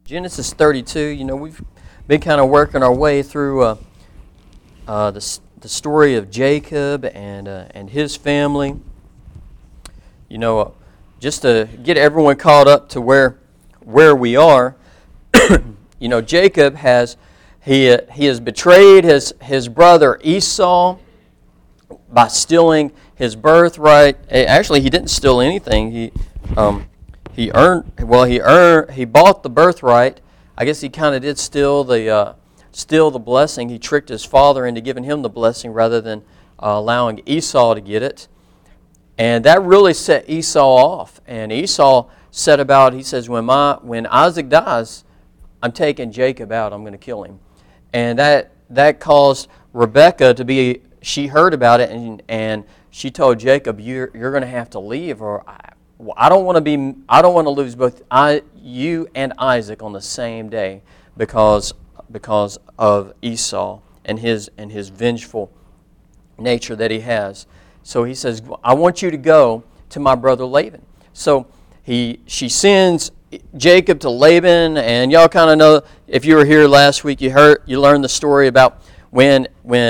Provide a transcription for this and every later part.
Genesis 32, we've been kind of working our way through the story of Jacob and his family. Just to get everyone caught up to where we are. Jacob has betrayed his brother Esau by stealing his birthright. Actually, he didn't steal anything. He bought the birthright. I guess he kind of did steal the blessing. He tricked his father into giving him the blessing rather than allowing Esau to get it. And that really set Esau off. And Esau set about, he says, when Isaac dies, I'm taking Jacob out. I'm going to kill him. And that caused Rebekah to be, she heard about it and she told Jacob, you're going to have to leave, or I don't want to lose both you and Isaac on the same day because of Esau and his vengeful nature that he has. So he says, I want you to go to my brother Laban. So she sends Jacob to Laban, and y'all kind of know, if you were here last week, you learned the story about when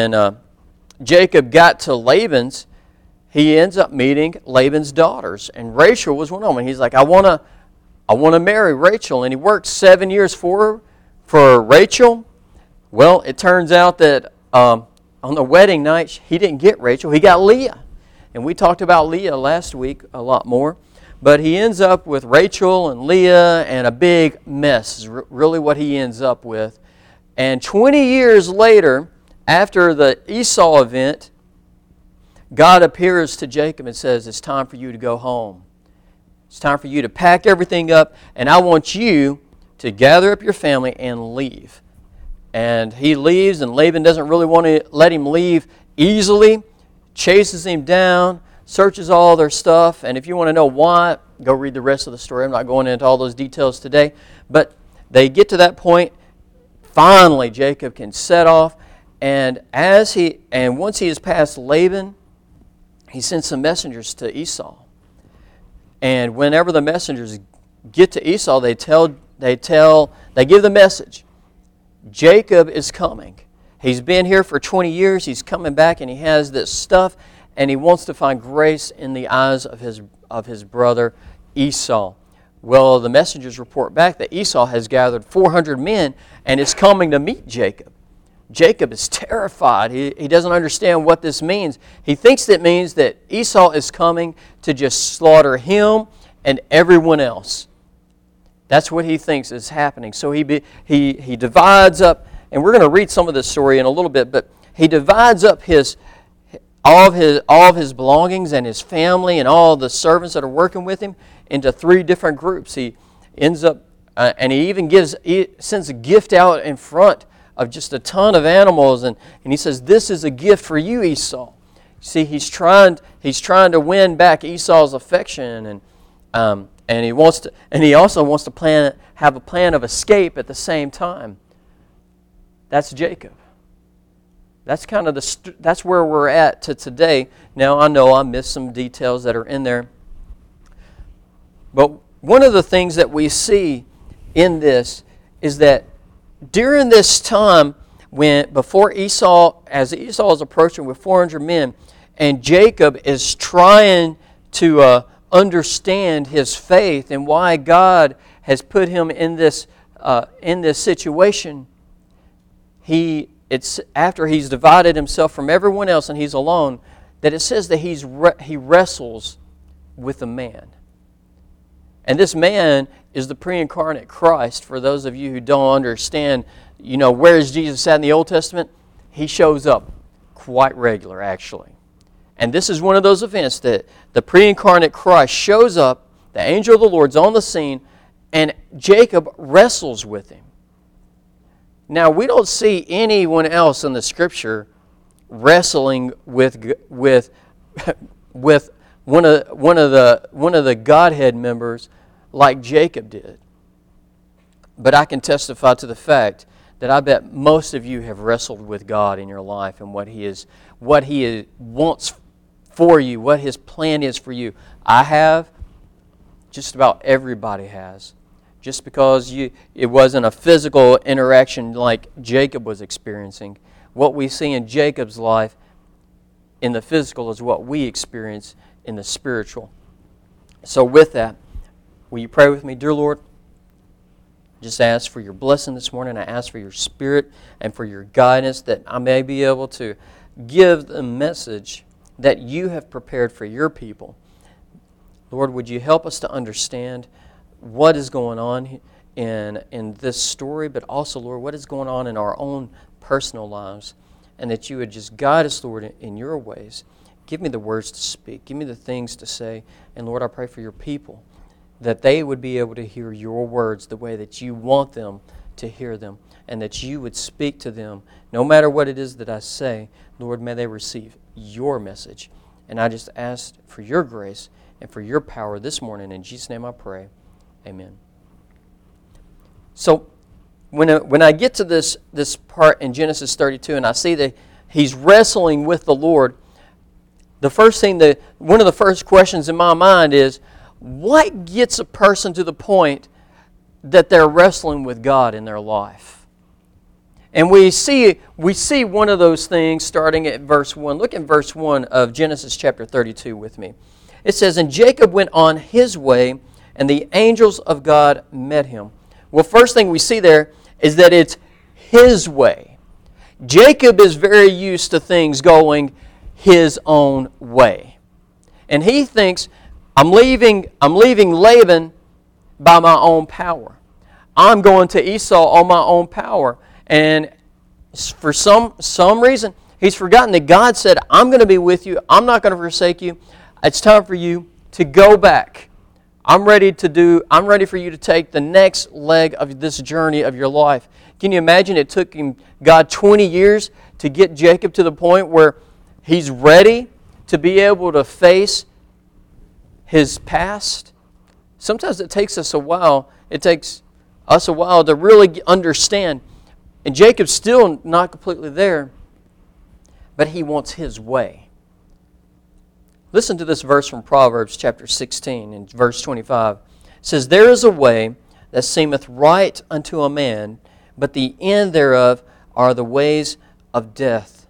Jacob got to Laban's. He ends up meeting Laban's daughters, and Rachel was one of them. And he's like, I want to marry Rachel, and he worked 7 years for Rachel. Well, it turns out that on the wedding night, he didn't get Rachel. He got Leah. And we talked about Leah last week a lot more. But he ends up with Rachel and Leah and a big mess is really what he ends up with. And 20 years later, after the Esau event, God appears to Jacob and says, it's time for you to go home. It's time for you to pack everything up, and I want you to gather up your family and leave. And he leaves, and Laban doesn't really want to let him leave easily, chases him down, searches all their stuff, and if you want to know why, go read the rest of the story. I'm not going into all those details today, but they get to that point. Finally, Jacob can set off, and once he has passed Laban, he sends some messengers to Esau. And whenever the messengers get to Esau, they give the message, Jacob is coming. He's been here for 20 years. He's coming back, and he has this stuff, and he wants to find grace in the eyes of his brother Esau. Well, the messengers report back that Esau has gathered 400 men and is coming to meet Jacob. Jacob is terrified. He doesn't understand what this means. He thinks it means that Esau is coming to just slaughter him and everyone else. That's what he thinks is happening. So he divides up, and we're going to read some of this story in a little bit, but he divides up all of his belongings and his family and all the servants that are working with him into 3 different groups. He ends up, and he even sends a gift out in front of just a ton of animals, and he says, this is a gift for you, Esau. See, he's trying to win back Esau's affection, and he also wants to have a plan of escape at the same time. That's Jacob. That's kind of that's where we're at to today. Now, I know I missed some details that are in there, but one of the things that we see in this is that during this time, as Esau is approaching with 400 men, and Jacob is trying to understand his faith and why God has put him in this situation, it's after he's divided himself from everyone else and he's alone, that it says that he wrestles with a man. And this man is the pre-incarnate Christ. For those of you who don't understand, where is Jesus at in the Old Testament? He shows up quite regular, actually. And this is one of those events that the pre-incarnate Christ shows up, the angel of the Lord's on the scene, and Jacob wrestles with him. Now, we don't see anyone else in the Scripture wrestling with one of the Godhead members like Jacob did. But I can testify to the fact that I bet most of you have wrestled with God in your life and what He wants for you, what His plan is for you. I have. Just about everybody has. just because it wasn't a physical interaction like Jacob was experiencing. What we see in Jacob's life in the physical is what we experience in the spiritual. So with that, will you pray with me? Dear Lord, just ask for your blessing this morning. I ask for your Spirit and for your guidance, that I may be able to give the message that you have prepared for your people. Lord, would you help us to understand what is going on in this story, but also, Lord, what is going on in our own personal lives, and that you would just guide us, Lord, in your ways. Give me the words to speak. Give me the things to say. And Lord, I pray for your people, that they would be able to hear your words the way that you want them to hear them, and that you would speak to them. No matter what it is that I say, Lord, may they receive your message. And I just ask for your grace and for your power this morning. In Jesus' name I pray. Amen. So when I get to this part in Genesis 32 and I see that he's wrestling with the Lord, the first thing one of the first questions in my mind is, what gets a person to the point that they're wrestling with God in their life? And we see one of those things starting at verse 1. Look at verse 1 of Genesis chapter 32 with me. It says, "And Jacob went on his way, and the angels of God met him." Well, first thing we see there is that it's his way. Jacob is very used to things going his own way. And he thinks, I'm leaving Laban by my own power. I'm going to Esau on my own power. And for some reason, he's forgotten that God said, I'm going to be with you. I'm not going to forsake you. It's time for you to go back. I'm ready for you to take the next leg of this journey of your life. Can you imagine it took God 20 years to get Jacob to the point where he's ready to be able to face his past? Sometimes it takes us a while. It takes us a while to really understand. And Jacob's still not completely there, but he wants his way. Listen to this verse from Proverbs chapter 16 and verse 25. It says, "There is a way that seemeth right unto a man, but the end thereof are the ways of death."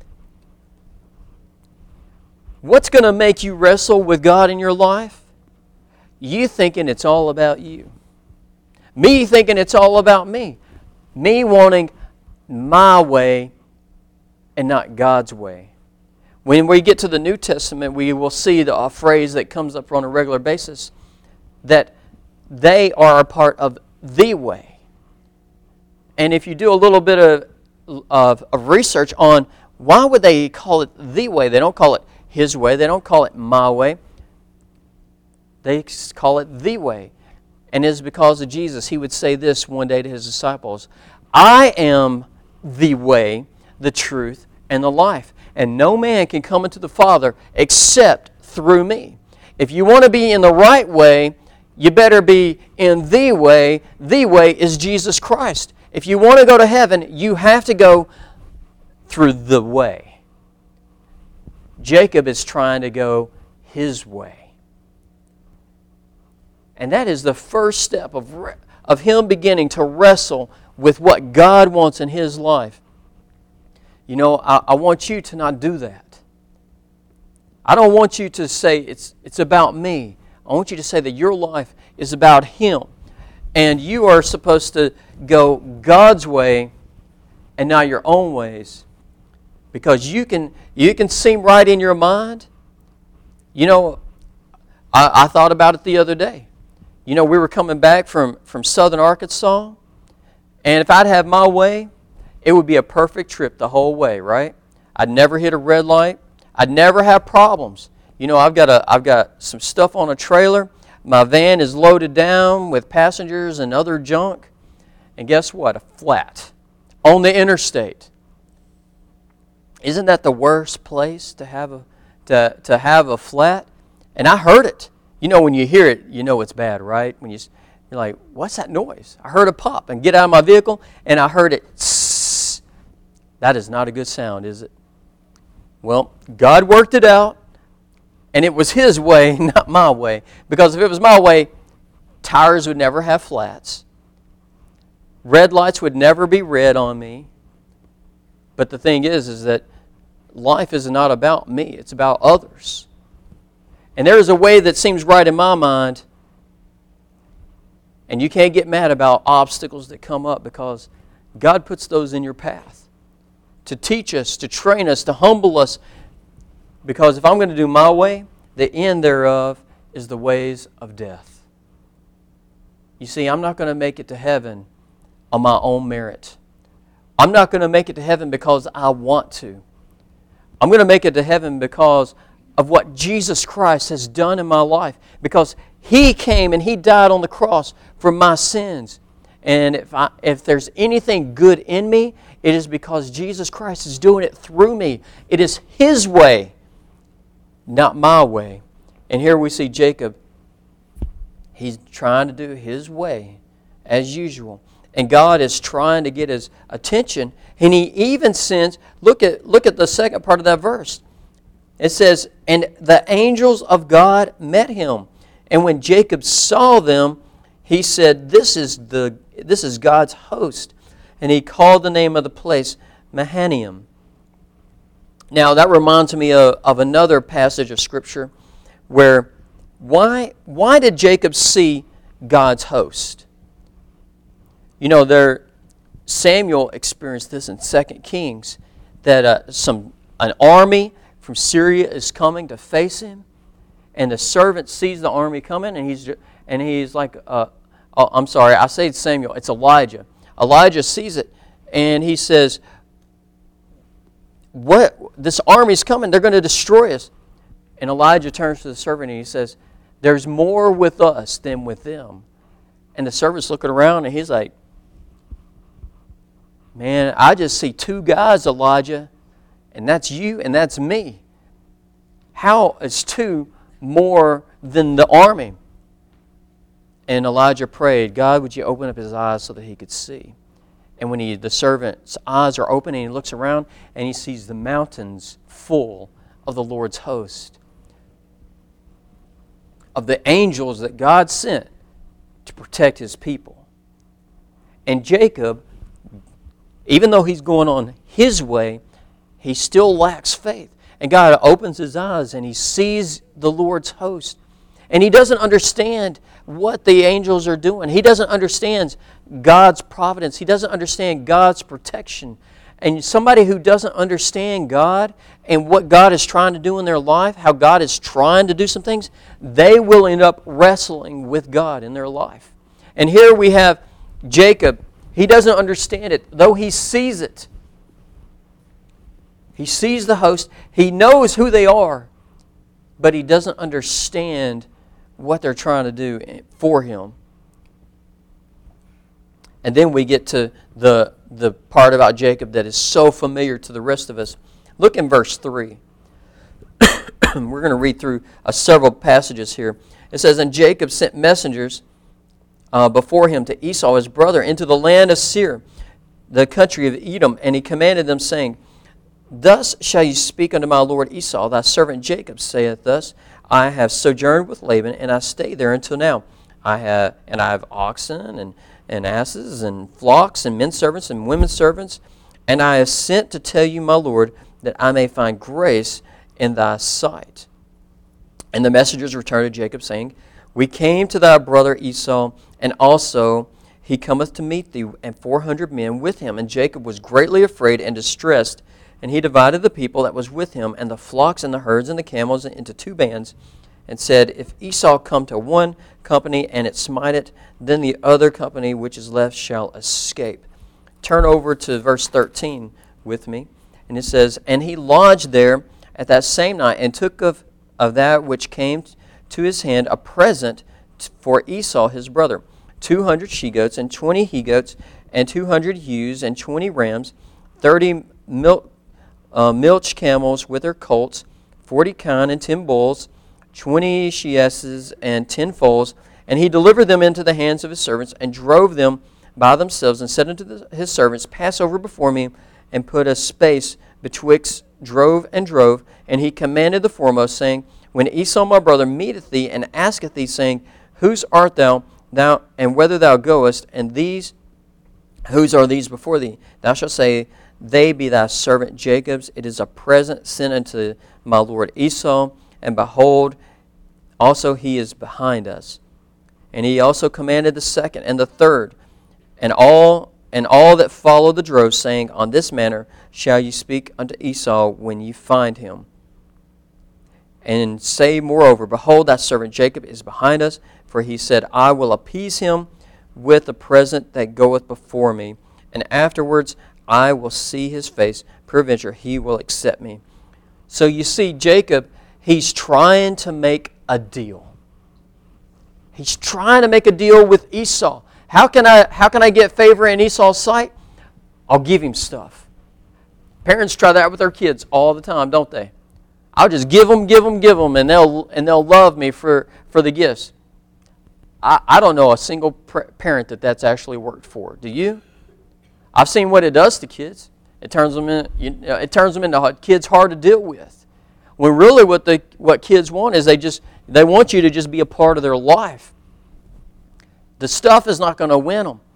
What's going to make you wrestle with God in your life? You thinking it's all about you. Me thinking it's all about me. Me wanting my way and not God's way. When we get to the New Testament, we will see a phrase that comes up on a regular basis, that they are a part of the way. And if you do a little bit of research on why would they call it the way, they don't call it his way, they don't call it my way, they call it the way. And it is because of Jesus. He would say this one day to his disciples, "I am the way, the truth, and the life. And no man can come into the Father except through me." If you want to be in the right way, you better be in the way. The way is Jesus Christ. If you want to go to heaven, you have to go through the way. Jacob is trying to go his way. And that is the first step of him beginning to wrestle with what God wants in his life. You know, I want you to not do that. I don't want you to say it's about me. I want you to say that your life is about Him. And you are supposed to go God's way and not your own ways. Because you can seem right in your mind. You know, I thought about it the other day. You know, we were coming back from southern Arkansas. And if I'd have my way, it would be a perfect trip the whole way, right? I'd never hit a red light. I'd never have problems. You know, I've got some stuff on a trailer. My van is loaded down with passengers and other junk. And guess what? A flat on the interstate. Isn't that the worst place to have a flat? And I heard it. You know, when you hear it, you know it's bad, right? When you're like, what's that noise? I heard a pop and get out of my vehicle and I heard it. Tss. That is not a good sound, is it? Well, God worked it out and it was His way, not my way. Because if it was my way, Tires would never have flats. Red lights would never be red on me. But the thing is that life is not about me. It's about others. And there is a way that seems right in my mind, and you can't get mad about obstacles that come up because God puts those in your path to teach us, to train us, to humble us. Because if I'm going to do my way, the end thereof is the ways of death. You see, I'm not going to make it to heaven on my own merit. I'm not going to make it to heaven because I want to. I'm going to make it to heaven because of what Jesus Christ has done in my life. Because He came and He died on the cross for my sins. And if there's anything good in me, it is because Jesus Christ is doing it through me. It is His way, not my way. And here we see Jacob. He's trying to do his way as usual. And God is trying to get his attention. And He even sends, look at the second part of that verse. It says, and the angels of God met him. And when Jacob saw them, he said, this is God's host. And he called the name of the place Mahanaim. Now that reminds me of another passage of Scripture where why did Jacob see God's host? You know, Samuel experienced this in 2 Kings, that an army from Syria is coming to face him, and the servant sees the army coming, and he's like, I'm sorry, I say it's Samuel, it's Elijah. Elijah sees it, and he says, "What? This army's coming, they're going to destroy us." And Elijah turns to the servant and he says, "There's more with us than with them." And the servant's looking around and he's like, "Man, I just see two guys, Elijah, and that's you and that's me. How is two more than the army?" And Elijah prayed, "God, would you open up his eyes so that he could see?" And when the servant's eyes are open and he looks around and he sees the mountains full of the Lord's host, of the angels that God sent to protect His people. And Jacob, even though he's going on his way, he still lacks faith. And God opens his eyes and he sees the Lord's host. And he doesn't understand what the angels are doing. He doesn't understand God's providence. He doesn't understand God's protection. And somebody who doesn't understand God and what God is trying to do in their life, how God is trying to do some things, they will end up wrestling with God in their life. And here we have Jacob. He doesn't understand it, though he sees it. He sees the host. He knows who they are, but he doesn't understand what they're trying to do for him. And then we get to the part about Jacob that is so familiar to the rest of us. Look in verse 3. We're going to read through several passages here. It says, "And Jacob sent messengers before him to Esau his brother into the land of Seir, the country of Edom, and he commanded them, saying, Thus shall you speak unto my lord Esau, thy servant Jacob saith thus, I have sojourned with Laban, and I stay there until now. I have oxen and asses and flocks and men servants and women servants, and I have sent to tell you, my lord, that I may find grace in thy sight. And the messengers returned to Jacob, saying, We came to thy brother Esau, and also he cometh to meet thee, and 400 men with him. And Jacob was greatly afraid and distressed, and he divided the people that was with him, and the flocks and the herds and the camels into two bands, and said, If Esau come to one company, and it smite it, then the other company which is left shall escape." Turn over to verse 13 with me. And it says, "And he lodged there at that same night, and took of that which came to his hand a present for Esau his brother, 200 she-goats, and 20 he-goats, and 200 ewes, and 20 rams, 30 milch camels with their colts, 40 kine and 10 bulls, 20 she-asses, and 10 foals. And he delivered them into the hands of his servants, and drove them by themselves, and said unto his servants, Pass over before me, and put a space betwixt drove and drove. And he commanded the foremost, saying, When Esau my brother meeteth thee, and asketh thee, saying, Whose art thou? Thou, and whether thou goest, and these, whose are these before thee? Thou shalt say, they be thy servant Jacob's. It is a present sent unto my lord Esau, and behold, also he is behind us. And he also commanded the second and the third, and all that follow the drove, saying, on this manner shall ye speak unto Esau when ye find him. And say moreover, behold, thy servant Jacob is behind us, for he said, I will appease him with the present that goeth before me, and afterwards I will see his face, peradventure he will accept me. So you see, Jacob, he's trying to make a deal. He's trying to make a deal with Esau. How can I get favor in Esau's sight? I'll give him stuff. Parents try that with their kids all the time, don't they? I'll just give them, and they'll love me for the gifts. I don't know a single parent that's actually worked for. Do you? I've seen what it does to kids. It turns them into kids hard to deal with. When really what kids want is they want you to just be a part of their life. The stuff is not going to win them.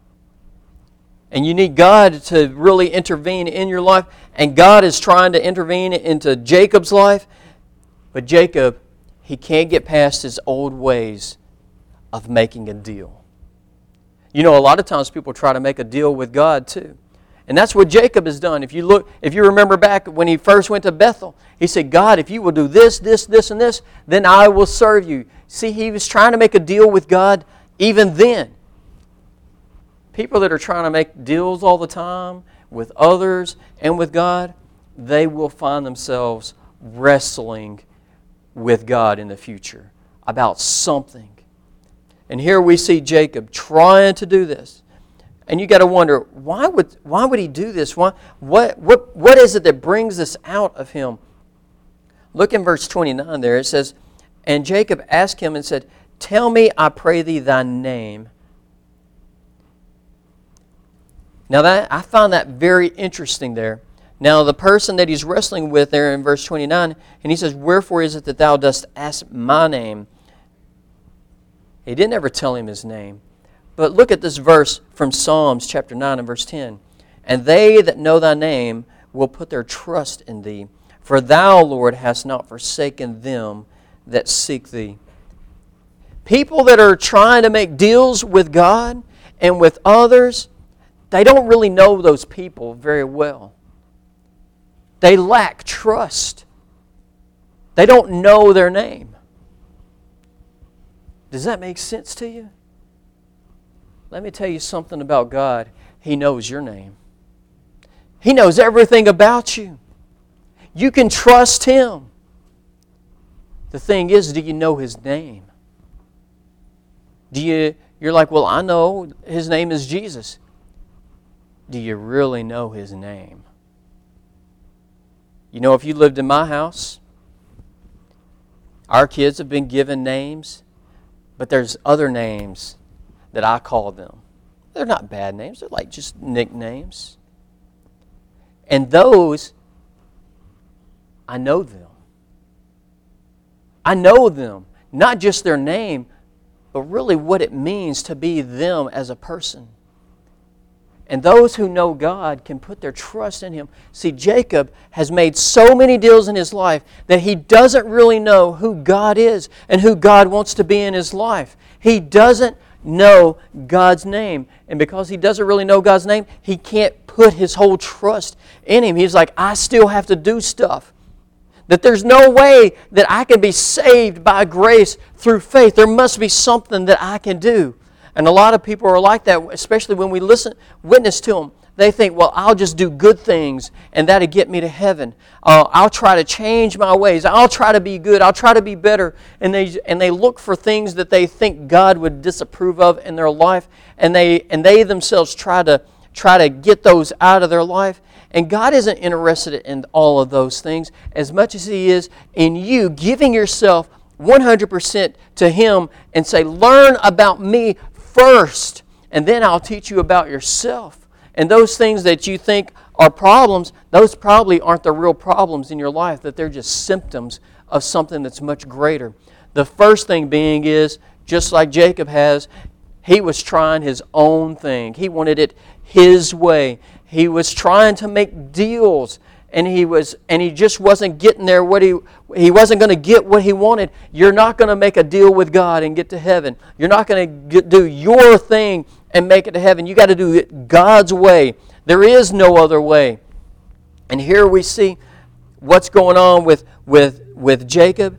And you need God to really intervene in your life. And God is trying to intervene into Jacob's life. But Jacob, he can't get past his old ways of making a deal. You know, a lot of times people try to make a deal with God too. And that's what Jacob has done. If you remember back when he first went to Bethel, he said, God, if you will do this, this, this, and this, then I will serve you. See, he was trying to make a deal with God even then. People that are trying to make deals all the time with others and with God, they will find themselves wrestling with God in the future about something. And here we see Jacob trying to do this. And you got to wonder, why would he do this? What is it that brings this out of him? Look in verse 29 there. It says, and Jacob asked him and said, tell me, I pray thee, thy name. Now I found that very interesting there. Now the person that he's wrestling with there in verse 29, and he says, wherefore is it that thou dost ask my name? He didn't ever tell him his name. But look at this verse from Psalms chapter 9 and verse 10. And they that know thy name will put their trust in thee. For thou, Lord, hast not forsaken them that seek thee. People that are trying to make deals with God and with others, they don't really know those people very well. They lack trust. They don't know their name. Does that make sense to you? Let me tell you something about God. He knows your name. He knows everything about you. You can trust Him. The thing is, do you know His name? You're like, well, I know His name is Jesus. Do you really know His name? You know, if you lived in my house, our kids have been given names, but there's other names that I call them. They're not bad names. They're like just nicknames. And those, I know them. I know them. Not just their name, but really what it means to be them as a person. And those who know God can put their trust in Him. See, Jacob has made so many deals in his life that he doesn't really know who God is and who God wants to be in his life. He doesn't know God's name. And because he doesn't really know God's name, he can't put his whole trust in Him. He's like, I still have to do stuff. That there's no way that I can be saved by grace through faith. There must be something that I can do. And a lot of people are like that, especially when we witness to them. They think, well, I'll just do good things and that'll get me to heaven. I'll try to change my ways. I'll try to be good. I'll try to be better. And they look for things that they think God would disapprove of in their life. And they themselves try to get those out of their life. And God isn't interested in all of those things as much as He is in you giving yourself 100% to Him and say, learn about me first, and then I'll teach you about yourself. And those things that you think are problems, those probably aren't the real problems in your life, that they're just symptoms of something that's much greater. The first thing being is, just like Jacob has, He was trying his own thing. He wanted it his way. He was trying to make deals, and he just wasn't getting there. He wasn't going to get what he wanted. You're not going to make a deal with God and get to heaven. You're not going to do your thing and make it to heaven. You got to do it God's way. There is no other way. And here we see what's going on with Jacob.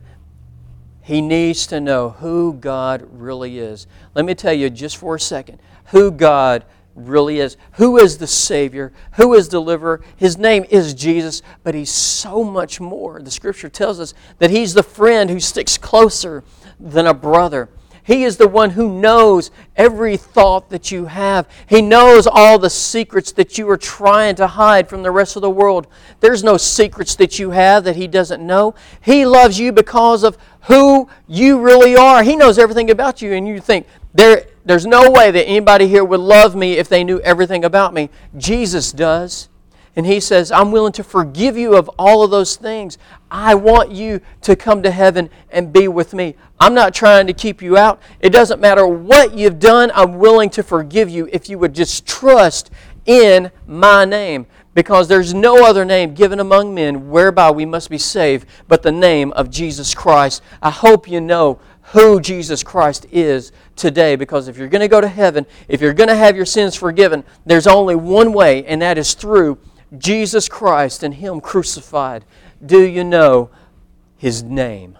He needs to know who God really is. Let me tell you just for a second who God really is. Who is the Savior? Who is Deliverer? His name is Jesus, but He's so much more. The Scripture tells us that He's the friend who sticks closer than a brother. He is the one who knows every thought that you have. He knows all the secrets that you are trying to hide from the rest of the world. There's no secrets that you have that He doesn't know. He loves you because of who you really are. He knows everything about you, and you think, there's no way that anybody here would love me if they knew everything about me. Jesus does. And He says, I'm willing to forgive you of all of those things. I want you to come to heaven and be with me. I'm not trying to keep you out. It doesn't matter what you've done. I'm willing to forgive you if you would just trust in my name. Because there's no other name given among men whereby we must be saved but the name of Jesus Christ. I hope you know who Jesus Christ is today, because if you're going to go to heaven, if you're going to have your sins forgiven, there's only one way, and that is through Jesus Christ and Him crucified. Do you know His name?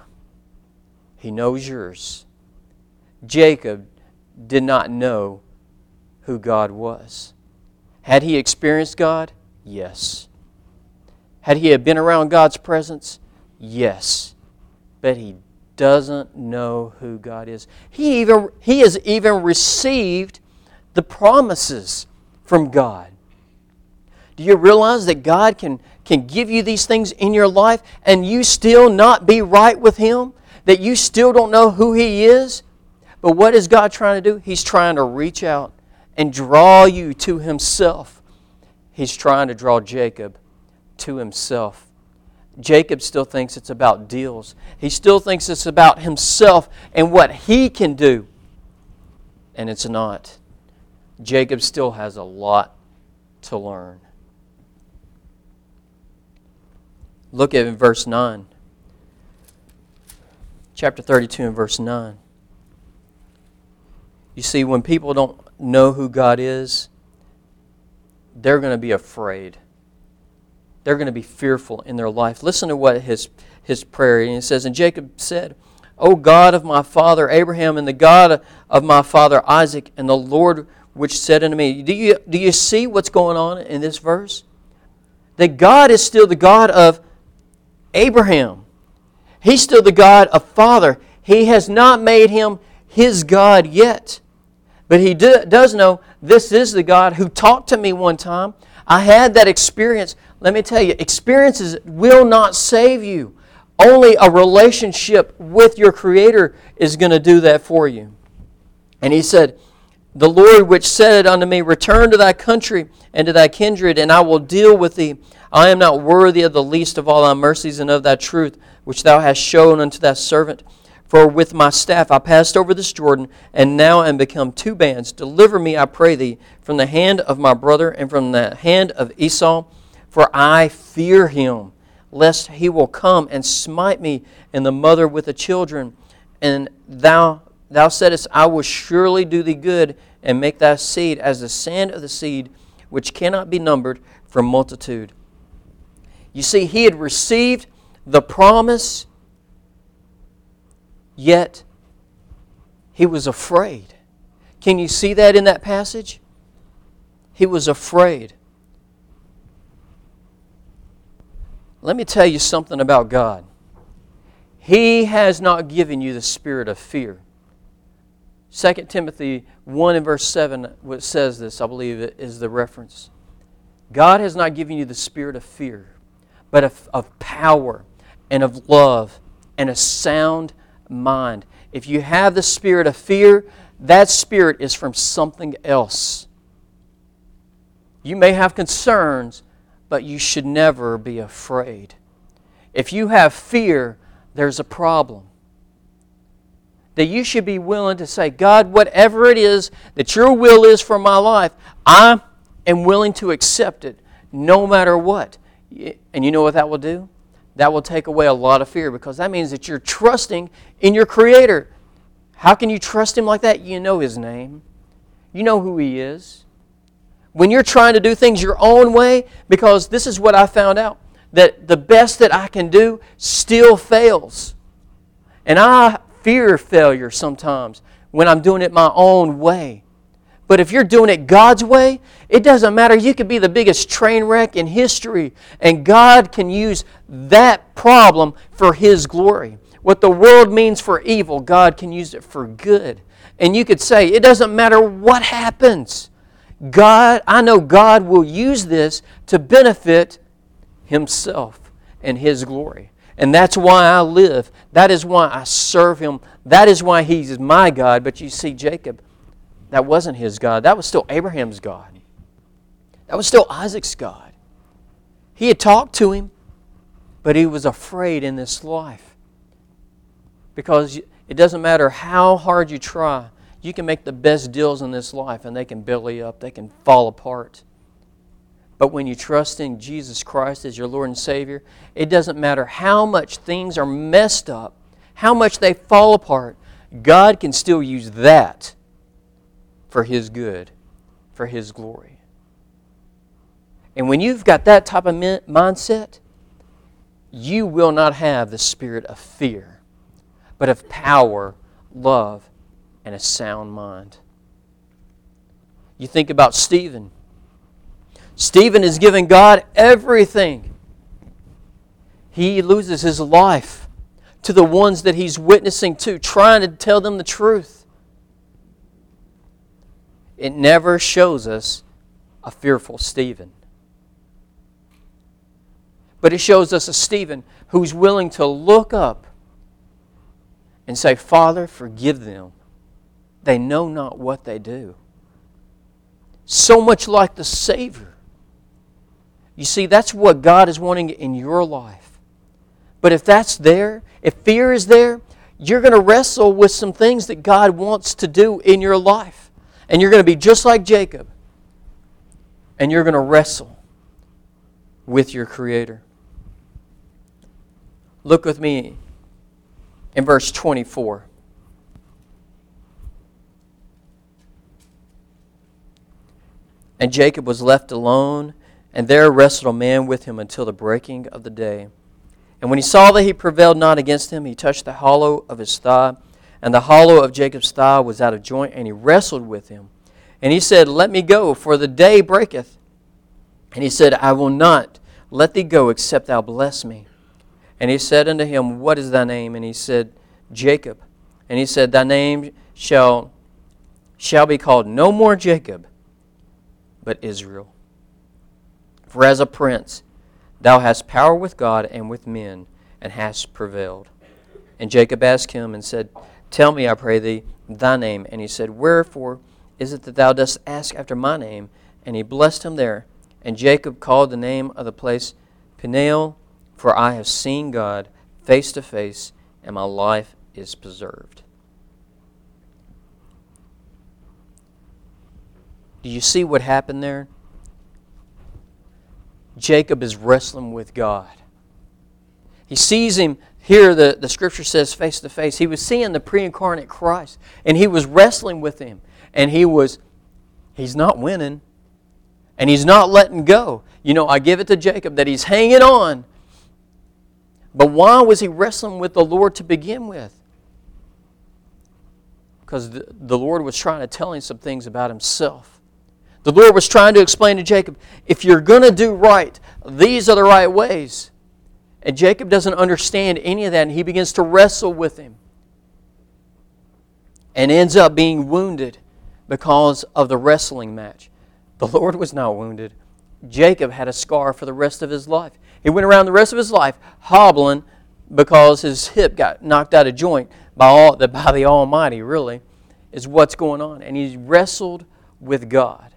He knows yours. Jacob did not know who God was. Had he experienced God? Yes. Had he been around God's presence? Yes. But he doesn't know who God is. He has even received the promises from God. Do you realize that God can give you these things in your life and you still not be right with Him? That you still don't know who He is? But what is God trying to do? He's trying to reach out and draw you to Himself. He's trying to draw Jacob to Himself. Jacob still thinks it's about deals. He still thinks it's about himself and what he can do. And it's not. Jacob still has a lot to learn. Look at verse 9. Chapter 32 and verse 9. You see, when people don't know who God is, they're going to be afraid. They're going to be fearful in their life. Listen to what his prayer. And it says, and Jacob said, O God of my father Abraham, and the God of my father Isaac, and the Lord which said unto me. Do you see what's going on in this verse? That God is still the God of Abraham. He's still the God of Father. He has not made Him His God yet. But He does know this is the God who talked to me one time. I had that experience. Let me tell you, experiences will not save you. Only a relationship with your Creator is going to do that for you. And He said, the Lord which said unto me, return to thy country and to thy kindred, and I will deal with thee. I am not worthy of the least of all thy mercies and of thy truth, which thou hast shown unto thy servant. For with my staff I passed over this Jordan, and now am become two bands. Deliver me, I pray thee, from the hand of my brother and from the hand of Esau, for I fear him, lest he will come and smite me and the mother with the children. And thou saidst, I will surely do thee good, and make thy seed as the sand of the sea, which cannot be numbered for multitude. You see, he had received the promise, yet he was afraid. Can you see that in that passage? He was afraid. Let me tell you something about God. He has not given you the spirit of fear. 2 Timothy 1 and verse 7 says this, I believe it is the reference. God has not given you the spirit of fear, but of power and of love and a sound mind. If you have the spirit of fear, that spirit is from something else. You may have concerns, but you should never be afraid. If you have fear, there's a problem. that you should be willing to say, God, whatever it is that your will is for my life, I am willing to accept it no matter what. And you know what that will do? That will take away a lot of fear, because that means that you're trusting in your Creator. How can you trust Him like that? You know His name. You know who He is. When you're trying to do things your own way, because this is what I found out, that the best that I can do still fails. And I fear failure sometimes when I'm doing it my own way. But if you're doing it God's way, it doesn't matter. You could be the biggest train wreck in history, and God can use that problem for His glory. What the world means for evil, God can use it for good. And you could say, it doesn't matter what happens. I know God will use this to benefit Himself and His glory. And that's why I live. That is why I serve Him. That is why He's my God. But you see, Jacob, that wasn't his God. That was still Abraham's God. That was still Isaac's God. He had talked to him, but he was afraid in this life. Because it doesn't matter how hard you try, you can make the best deals in this life and they can belly up, they can fall apart. But when you trust in Jesus Christ as your Lord and Savior, it doesn't matter how much things are messed up, how much they fall apart, God can still use that for His good, for His glory. And when you've got that type of mindset, you will not have the spirit of fear, but of power, love, and a sound mind. You think about Stephen. Stephen is giving God everything. He loses his life to the ones that he's witnessing to, trying to tell them the truth. It never shows us a fearful Stephen. But it shows us a Stephen who's willing to look up and say, Father, forgive them. They know not what they do. So much like the Savior. You see, that's what God is wanting in your life. But if that's there, if fear is there, you're going to wrestle with some things that God wants to do in your life. And you're going to be just like Jacob. And you're going to wrestle with your Creator. Look with me in verse 24. And Jacob was left alone, and there wrestled a man with him until the breaking of the day. And when he saw that he prevailed not against him, he touched the hollow of his thigh, and the hollow of Jacob's thigh was out of joint, and he wrestled with him. And he said, Let me go, for the day breaketh. And he said, I will not let thee go, except thou bless me. And he said unto him, What is thy name? And he said, Jacob. And he said, Thy name shall be called no more Jacob, but Israel. For as a prince thou hast power with God and with men, and hast prevailed. And Jacob asked him and said, Tell me, I pray thee, thy name. And he said, Wherefore is it that thou dost ask after my name? And he blessed him there. And Jacob called the name of the place Peniel, for I have seen God face to face, and my life is preserved. Do you see what happened there? Jacob is wrestling with God. He sees Him, here the Scripture says face to face. He was seeing the pre-incarnate Christ, and he was wrestling with Him. And he's not winning, and he's not letting go. You know, I give it to Jacob that he's hanging on. But why was he wrestling with the Lord to begin with? Because the Lord was trying to tell him some things about Himself. The Lord was trying to explain to Jacob, if you're going to do right, these are the right ways. And Jacob doesn't understand any of that, and he begins to wrestle with Him. And ends up being wounded because of the wrestling match. The Lord was not wounded. Jacob had a scar for the rest of his life. He went around the rest of his life hobbling because his hip got knocked out of joint by the Almighty, really, is what's going on. And he wrestled with God.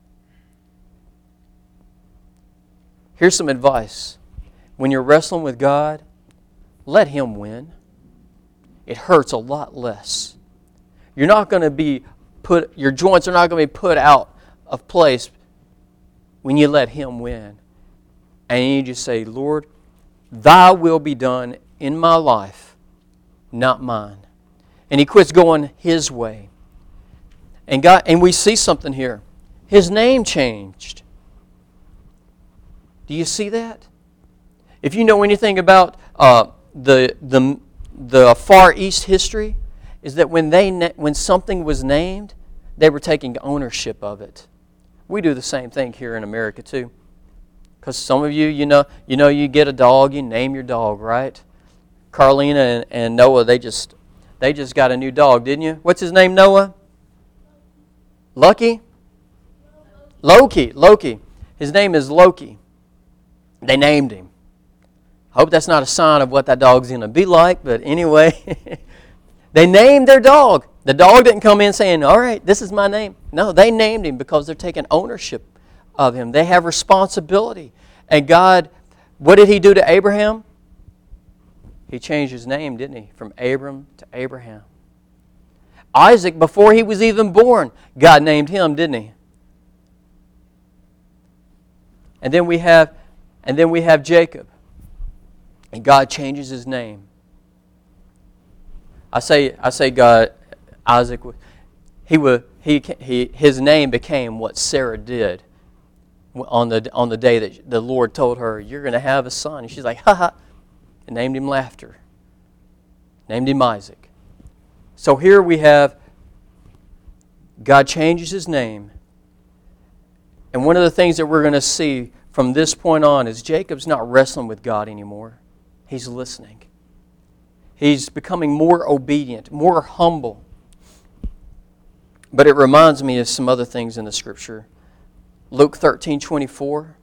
Here's some advice. When you're wrestling with God, let Him win. it hurts a lot less. You're not going to be your joints are not going to be put out of place when you let Him win. And you just say, Lord, Thy will be done in my life, not mine. And he quits going his way. And we see something here. His name changed. Do you see that? If you know anything about the Far East history, is that when something was named, they were taking ownership of it. We do the same thing here in America too. Because some of you, you get a dog, you name your dog, right? Carlina and Noah, they just got a new dog, didn't you? What's his name, Noah? Lucky? Loki. His name is Loki. They named him. I hope that's not a sign of what that dog's going to be like, but anyway, they named their dog. The dog didn't come in saying, all right, this is my name. No, they named him because they're taking ownership of him. They have responsibility. And God, what did He do to Abraham? He changed his name, didn't He? From Abram to Abraham. Isaac, before he was even born, God named him, didn't He? And then we have Jacob. And God changes his name. I say God, Isaac, his name became what Sarah did on the day that the Lord told her, you're going to have a son. And she's like, ha ha, and named him Laughter. Named him Isaac. So here we have God changes his name. And one of the things that we're going to see from this point on is Jacob's not wrestling with God anymore. He's listening. He's becoming more obedient, more humble. But it reminds me of some other things in the Scripture. Luke 13:24.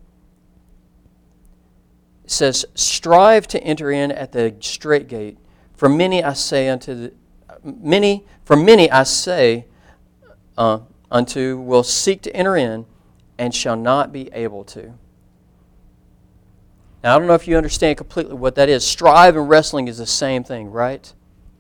It says, strive to enter in at the strait gate. For many I say unto will seek to enter in and shall not be able to. Now, I don't know if you understand completely what that is. Strive and wrestling is the same thing, right?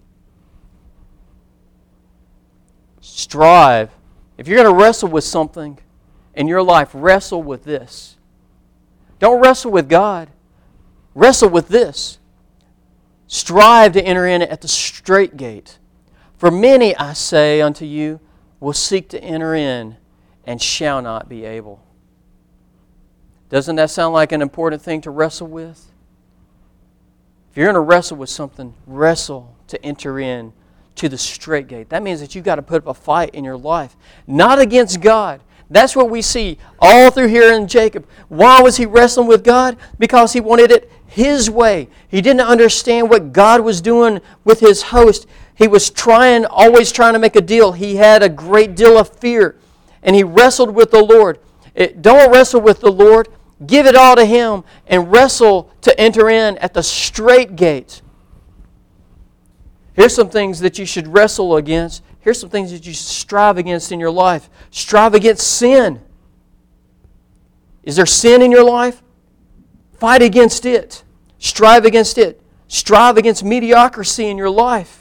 Strive. If you're going to wrestle with something in your life, wrestle with this. Don't wrestle with God. Wrestle with this. Strive to enter in at the strait gate. For many, I say unto you, will seek to enter in and shall not be able. Doesn't that sound like an important thing to wrestle with? If you're going to wrestle with something, wrestle to enter in to the strait gate. That means that you've got to put up a fight in your life. Not against God. That's what we see all through here in Jacob. Why was he wrestling with God? Because he wanted it his way. He didn't understand what God was doing with his host. He was always trying to make a deal. He had a great deal of fear. And he wrestled with the Lord. Don't wrestle with the Lord. Give it all to Him and wrestle to enter in at the strait gate. Here's some things that you should wrestle against. Here's some things that you should strive against in your life. Strive against sin. Is there sin in your life? Fight against it. Strive against it. Strive against mediocrity in your life.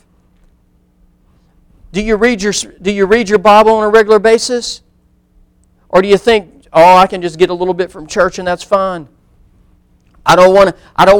Do you read your Bible on a regular basis? Or do you think, I can just get a little bit from church and that's fine? I don't want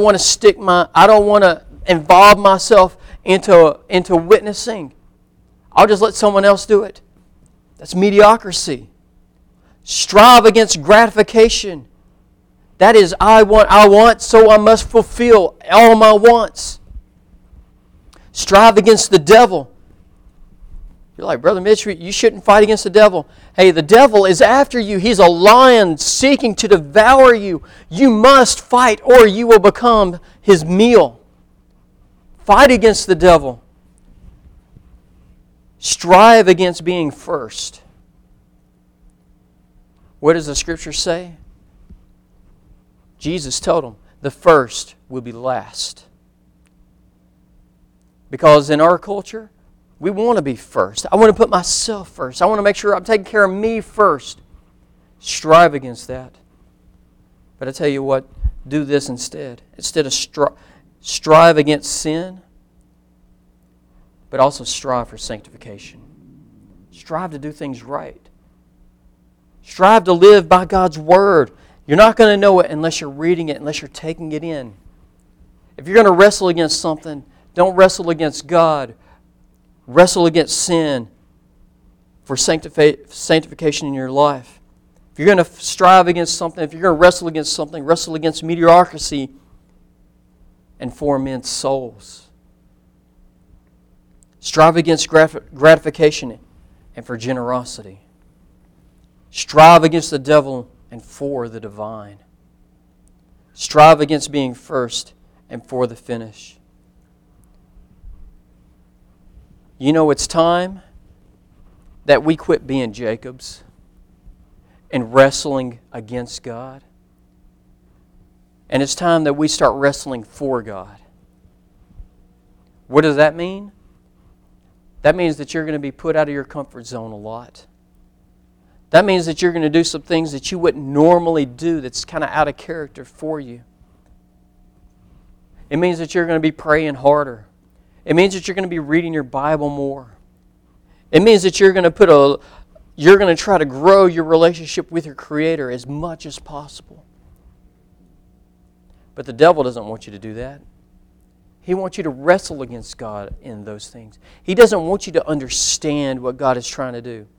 to involve myself into witnessing. I'll just let someone else do it. That's mediocrity. Strive against gratification. That is, I want, so I must fulfill all my wants. Strive against the devil. You're like, Brother Mitch, you shouldn't fight against the devil. Hey, the devil is after you. He's a lion seeking to devour you. You must fight or you will become his meal. Fight against the devil. Strive against being first. What does the Scripture say? Jesus told them, the first will be last. Because in our culture, we want to be first. I want to put myself first. I want to make sure I'm taking care of me first. Strive against that. But I tell you what, do this instead. Instead of strive against sin, but also strive for sanctification. Strive to do things right. Strive to live by God's Word. You're not going to know it unless you're reading it, unless you're taking it in. If you're going to wrestle against something, don't wrestle against God. Wrestle against sin for sanctification in your life. If you're going to strive against something, if you're going to wrestle against something, wrestle against mediocrity and for men's souls. Strive against gratification and for generosity. Strive against the devil and for the divine. Strive against being first and for the finish. You know, it's time that we quit being Jacobs and wrestling against God. And it's time that we start wrestling for God. What does that mean? That means that you're going to be put out of your comfort zone a lot. That means that you're going to do some things that you wouldn't normally do that's kind of out of character for you. It means that you're going to be praying harder. It means that you're going to be reading your Bible more. It means that you're going to try to grow your relationship with your Creator as much as possible. But the devil doesn't want you to do that. He wants you to wrestle against God in those things. He doesn't want you to understand what God is trying to do.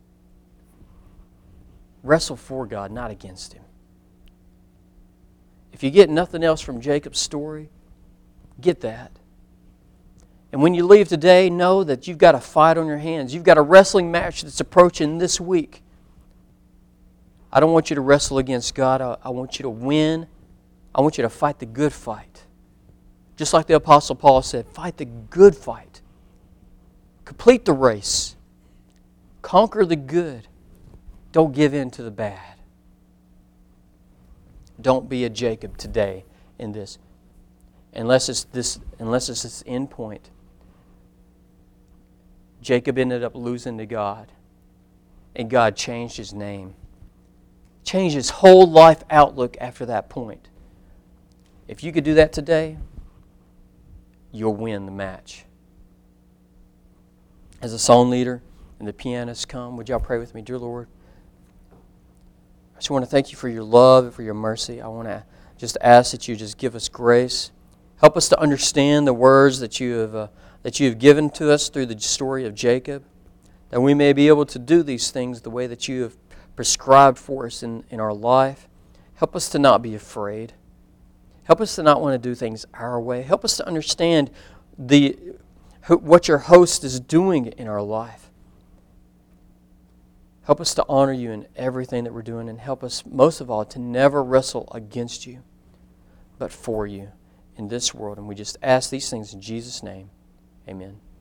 Wrestle for God, not against Him. If you get nothing else from Jacob's story, get that. And when you leave today, know that you've got a fight on your hands. You've got a wrestling match that's approaching this week. I don't want you to wrestle against God. I want you to win. I want you to fight the good fight. Just like the Apostle Paul said, fight the good fight. Complete the race. Conquer the good. Don't give in to the bad. Don't be a Jacob today in this. Unless it's this end point. Jacob ended up losing to God. And God changed his name. Changed his whole life outlook after that point. If you could do that today, you'll win the match. As the song leader and the pianists come, would y'all pray with me? Dear Lord, I just want to thank you for your love and for your mercy. I want to just ask that you just give us grace. Help us to understand the words that you have given to us through the story of Jacob, that we may be able to do these things the way that you have prescribed for us in our life. Help us to not be afraid. Help us to not want to do things our way. Help us to understand what your host is doing in our life. Help us to honor you in everything that we're doing, and help us, most of all, to never wrestle against you, but for you in this world. And we just ask these things in Jesus' name. Amen.